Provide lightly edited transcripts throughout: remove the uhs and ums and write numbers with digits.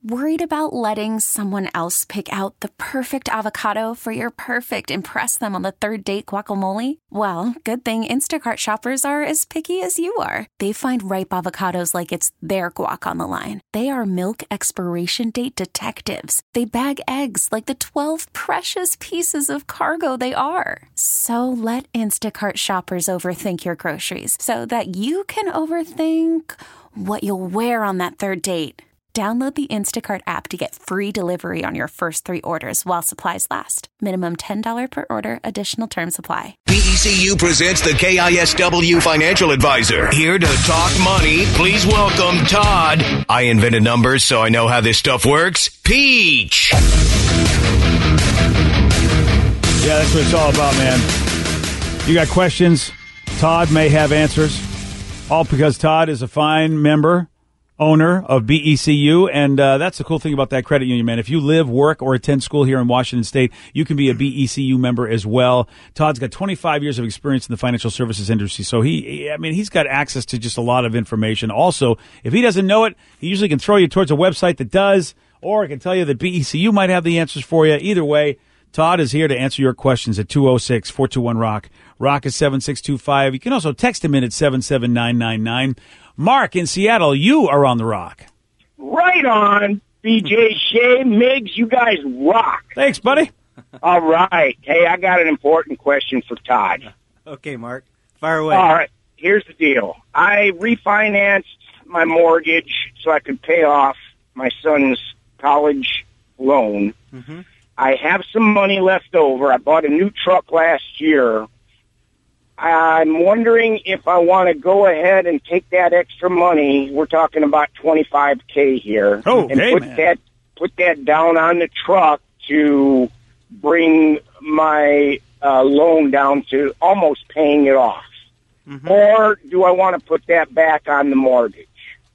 Worried about letting someone else pick out the perfect avocado for your perfect impress them on the third date guacamole? Well, good thing Instacart shoppers are as picky as you are. They find ripe avocados like it's their guac on the line. They are milk expiration date detectives. They bag eggs like the 12 precious pieces of cargo they are. So let Instacart shoppers overthink your groceries so that you can overthink what you'll wear on that third date. Download the Instacart app to get free delivery on your first 3 orders while supplies last. Minimum $10 per order. Additional terms apply. PECU presents the KISW Financial Advisor. Here to talk money, please welcome Todd. I invented numbers, so I know how this stuff works. Peach. Yeah, that's what it's all about, man. You got questions, Todd may have answers. All because Todd is a fine member, owner of BECU, and that's the cool thing about that credit union, man. If you live, work, or attend school here in Washington State, you can be a BECU member as well. Todd's got 25 years of experience in the financial services industry, so he's got access to just a lot of information. Also, if he doesn't know it, he usually can throw you towards a website that does, or I can tell you that BECU might have the answers for you. Either way, Todd is here to answer your questions at 206-421-ROCK. Rock is 7625. You can also text him in at 77999. Mark in Seattle, you are on the Rock. Right on, BJ, Shay, Miggs, you guys rock. Thanks, buddy. All right. Hey, I got an important question for Todd. Okay, Mark. Fire away. All right. Here's the deal. I refinanced my mortgage so I could pay off my son's college loan. Mm-hmm. I have some money left over. I bought a new truck last year. I'm wondering if I want to go ahead and take that extra money. We're talking about $25K here, and put that down on the truck to bring my loan down to almost paying it off. Mm-hmm. Or do I want to put that back on the mortgage?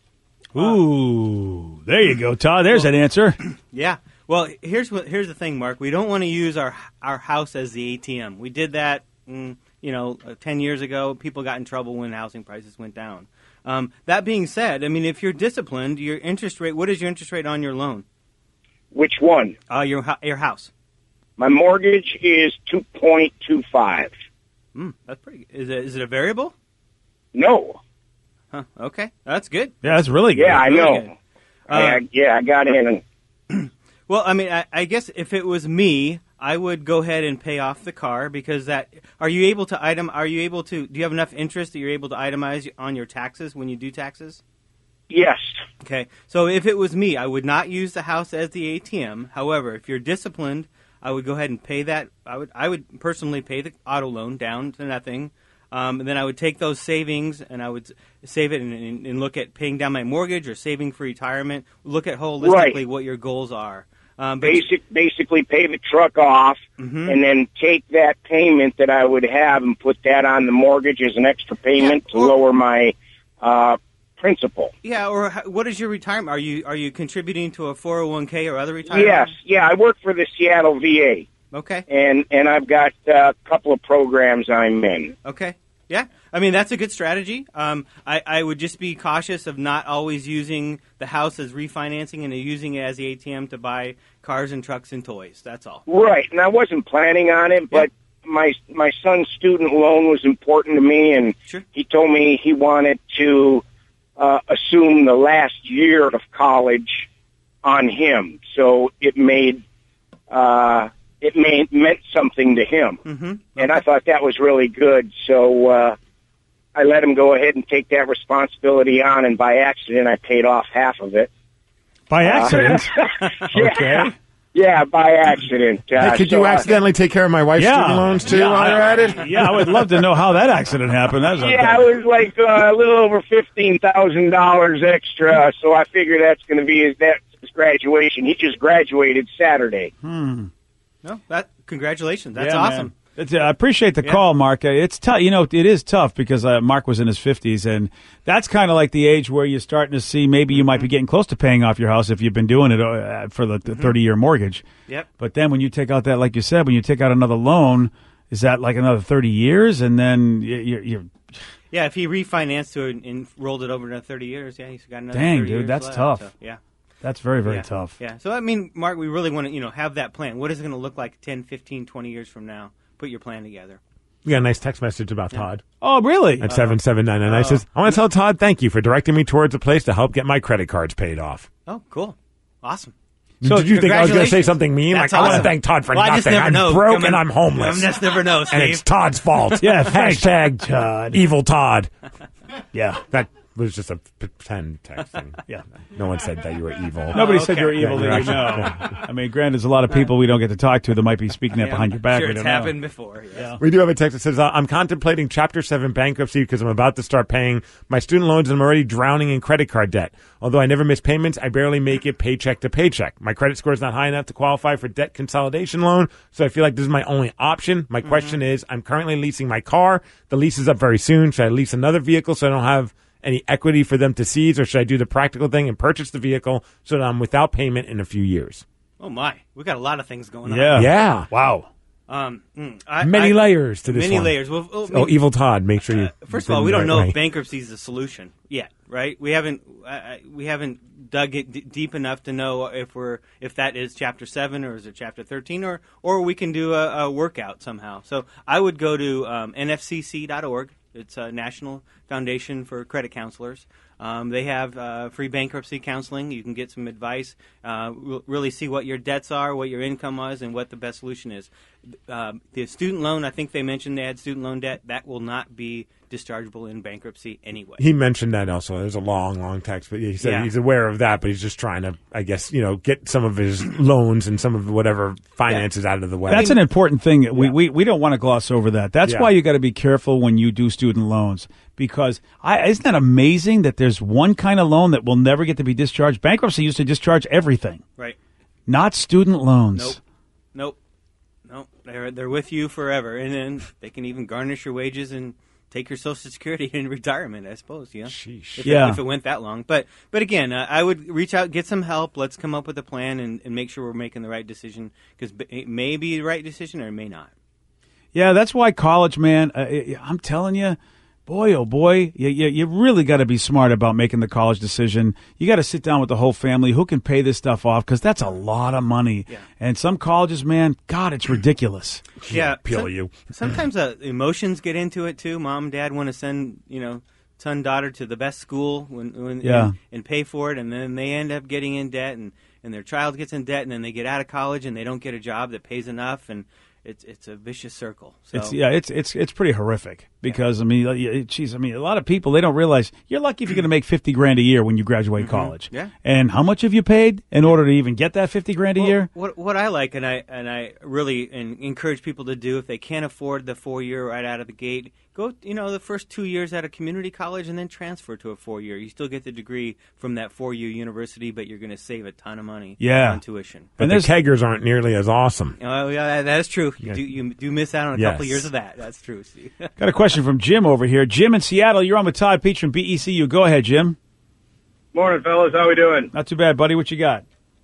Ooh, there you go, Todd. There's that answer. Yeah. Well, here's the thing, Mark. We don't want to use our house as the ATM. We did that, 10 years ago. People got in trouble when housing prices went down. That being said, I mean, if you're disciplined, your interest rate. What is your interest rate on your loan? Which one? Your house. My mortgage is 2.25. That's pretty good. Is it a variable? No. Huh. Okay, that's good. Yeah, that's really good. Yeah, I know. Good. I got in. Well, I mean, I guess if it was me, I would go ahead and pay off the car because do you have enough interest that you're able to itemize on your taxes when you do taxes? Yes. Okay. So if it was me, I would not use the house as the ATM. However, if you're disciplined, I would go ahead and pay that. I would personally pay the auto loan down to nothing. And then I would take those savings and I would save it and look at paying down my mortgage or saving for retirement. Look at holistically what your goals are. Basically pay the truck off, and then take that payment that I would have and put that on the mortgage as an extra payment to lower my principal. Yeah, or what is your retirement? Are you contributing to a 401k or other retirement? Yes, I work for the Seattle VA. Okay. And I've got a couple of programs I'm in. Okay. Yeah. I mean, that's a good strategy. I would just be cautious of not always using the house as refinancing and using it as the ATM to buy cars and trucks and toys. That's all. Right. And I wasn't planning on it, but my son's student loan was important to me, and he told me he wanted to assume the last year of college on him. So it meant something to him. Mm-hmm. Okay. And I thought that was really good. So I let him go ahead and take that responsibility on, and by accident, I paid off half of it. By accident? Okay. Yeah, by accident. Hey, could you accidentally take care of my wife's student loans, too, while you're at it? Yeah, I would love to know how that accident happened. It was like a little over $15,000 extra, so I figure that's going to be his graduation. He just graduated Saturday. No, congratulations. That's awesome. I appreciate the call, Mark. It's tough. It is tough because Mark was in his 50s, and that's kind of like the age where you're starting to see maybe you might be getting close to paying off your house if you've been doing it for the 30-year mortgage. Yep. But then when you take out that, like you said, when you take out another loan, is that like another 30 years? And then you're Yeah, if he refinanced to it and rolled it over to 30 years, he's got another 30 Dang, years dude, that's left, tough. So, yeah. That's very, very tough. Yeah. So, I mean, Mark, we really want to, have that plan. What is it going to look like 10, 15, 20 years from now? Put your plan together. We got a nice text message about Todd. Oh, really? At 7799. I says, I want to tell Todd thank you for directing me towards a place to help get my credit cards paid off. Oh, cool. Awesome. So did you think I was going to say something mean? That's I want awesome. to thank Todd for I just nothing. never I'm know. broke and I'm homeless. I just never know, Steve. And it's Todd's fault. Yeah, hashtag Todd. Evil Todd. Yeah. That was just a pretend text thing. Yeah. No one said that you were evil. Nobody said you're evil Yeah, that you know. I mean, granted, there's a lot of people we don't get to talk to that might be speaking that behind your back. Sure, We it's don't know. happened before. Yes. Yeah. We do have a text that says, I'm contemplating Chapter 7 bankruptcy because I'm about to start paying my student loans and I'm already drowning in credit card debt. Although I never miss payments, I barely make it paycheck to paycheck. My credit score is not high enough to qualify for debt consolidation loan, so I feel like this is my only option. My question is, I'm currently leasing my car. The lease is up very soon. Should I lease another vehicle so I don't have any equity for them to seize, or should I do the practical thing and purchase the vehicle so that I'm without payment in a few years? Oh, my. We got a lot of things going on. Yeah. Yeah. Wow. Many layers to this Many one. layers. Well, Evil Todd, make sure you... First of all, we don't know if bankruptcy is the solution yet, right? We haven't dug it deep enough to know if that is Chapter 7 or is it Chapter 13, or we can do a workout somehow. So I would go to nfcc.org. It's a National Foundation for Credit Counselors. They have free bankruptcy counseling. You can get some advice, really see what your debts are, what your income was, and what the best solution is. The student loan, I think they mentioned they had student loan debt. That will not be dischargeable in bankruptcy anyway. He mentioned that also. There's a long, long text, but he said he's aware of that, but he's just trying to, I guess, get some of his loans and some of whatever finances out of the way. That's an important thing. We don't want to gloss over that. That's why you got to be careful when you do student loans, because isn't that amazing that there's one kind of loan that will never get to be discharged? Bankruptcy used to discharge everything. Right. Not student loans. Nope. They're with you forever, and then they can even garnish your wages and take your Social Security in retirement, I suppose. Sheesh. If it went that long. But again, I would reach out, get some help. Let's come up with a plan and make sure we're making the right decision, because it may be the right decision or it may not. Yeah, that's why college, man. I'm telling you, boy, oh boy, you really got to be smart about making the college decision. You got to sit down with the whole family. Who can pay this stuff off? Because that's a lot of money. Yeah. And some colleges, man, God, it's ridiculous. Yeah, Peel you. Sometimes emotions get into it too. Mom and dad want to send, son, daughter to the best school and pay for it, and then they end up getting in debt, and their child gets in debt, and then they get out of college and they don't get a job that pays enough, and it's a vicious circle. So. It's pretty horrific because a lot of people, they don't realize you're lucky if you're going to make $50,000 a year when you graduate college. Yeah. And how much have you paid in order to even get that $50,000 a year? What I like, and I really encourage people to do, if they can't afford the 4-year right out of the gate, go the first 2 years at a community college and then transfer to a 4-year. You still get the degree from that 4-year university, but you're going to save a ton of money on tuition. But the keggers aren't nearly as awesome. Oh, yeah, that is true. You do miss out on a couple of years of that. That's true, Steve. Got a question from Jim over here. Jim in Seattle, you're on with Todd Peach from BECU. Go ahead, Jim. Morning, fellas. How we doing? Not too bad, buddy. What you got?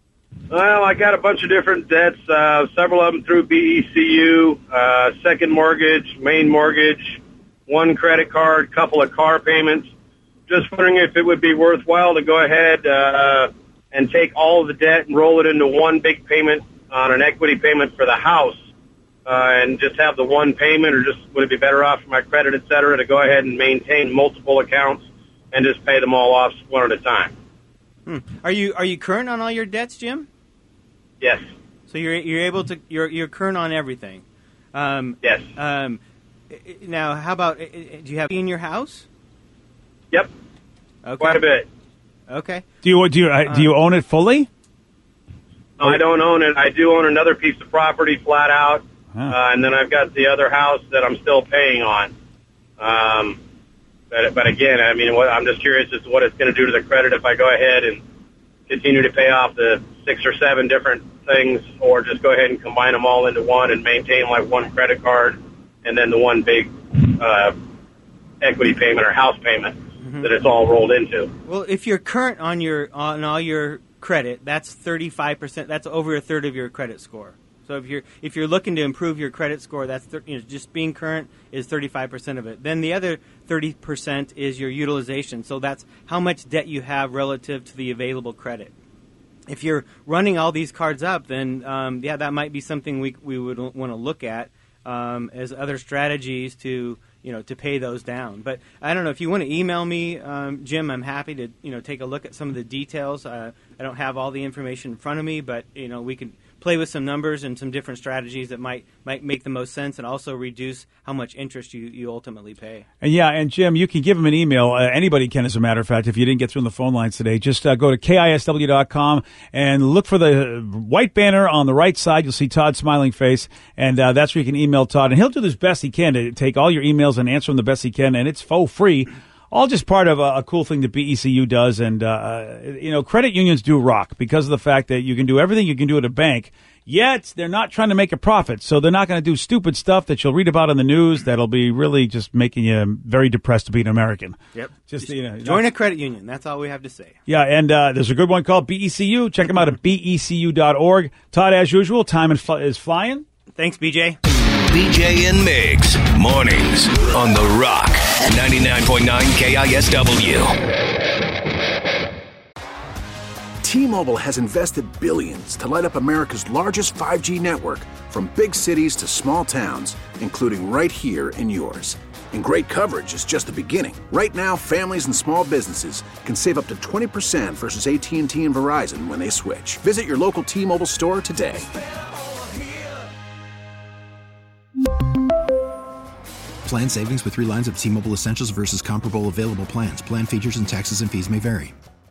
Well, I got a bunch of different debts, several of them through BECU, second mortgage, main mortgage, one credit card, couple of car payments. Just wondering if it would be worthwhile to go ahead and take all of the debt and roll it into one big payment on an equity payment for the house, and just have the one payment, or just would it be better off for my credit, et cetera, to go ahead and maintain multiple accounts and just pay them all off one at a time? Are you current on all your debts, Jim? Yes. So you're able to you're current on everything. Yes. Now, how about, do you have in your house? Yep. Okay. Quite a bit. Okay. Do you own it fully? No, I don't own it. I do own another piece of property flat out, and then I've got the other house that I'm still paying on. But again, I mean, I'm just curious as to what it's going to do to the credit if I go ahead and continue to pay off the 6 or 7 different things, or just go ahead and combine them all into one and maintain like one credit card and then the one big equity payment or house payment that it's all rolled into. Well, if you're current on all your credit, that's 35%. That's over a third of your credit score. So if you're looking to improve your credit score, that's just being current is 35% of it. Then the other 30% is your utilization. So that's how much debt you have relative to the available credit. if you're running all these cards up, then that might be something we would want to look at as other strategies to pay those down. But I don't know if you want to email me, Jim. I'm happy to take a look at some of the details. I don't have all the information in front of me, but we can play with some numbers and some different strategies that might make the most sense and also reduce how much interest you ultimately pay. And Jim, you can give him an email. Anybody can, as a matter of fact, if you didn't get through on the phone lines today. Just go to KISW.com and look for the white banner on the right side. You'll see Todd's smiling face, and that's where you can email Todd. And he'll do the best he can to take all your emails and answer them the best he can, and it's for free. All just part of a cool thing that BECU does. And, credit unions do rock because of the fact that you can do everything you can do at a bank, yet they're not trying to make a profit. So they're not going to do stupid stuff that you'll read about in the news that'll be really just making you very depressed to be an American. Yep. Join a credit union. That's all we have to say. Yeah, and there's a good one called BECU. Check them out at becu.org. Todd, as usual, time is flying. Thanks, BJ. BJ and Migs, mornings on The Rock, 99.9 KISW. T-Mobile has invested billions to light up America's largest 5G network, from big cities to small towns, including right here in yours. And great coverage is just the beginning. Right now, families and small businesses can save up to 20% versus AT&T and Verizon when they switch. Visit your local T-Mobile store today. Plan savings with 3 lines of T-Mobile Essentials versus comparable available plans. Plan features and taxes and fees may vary.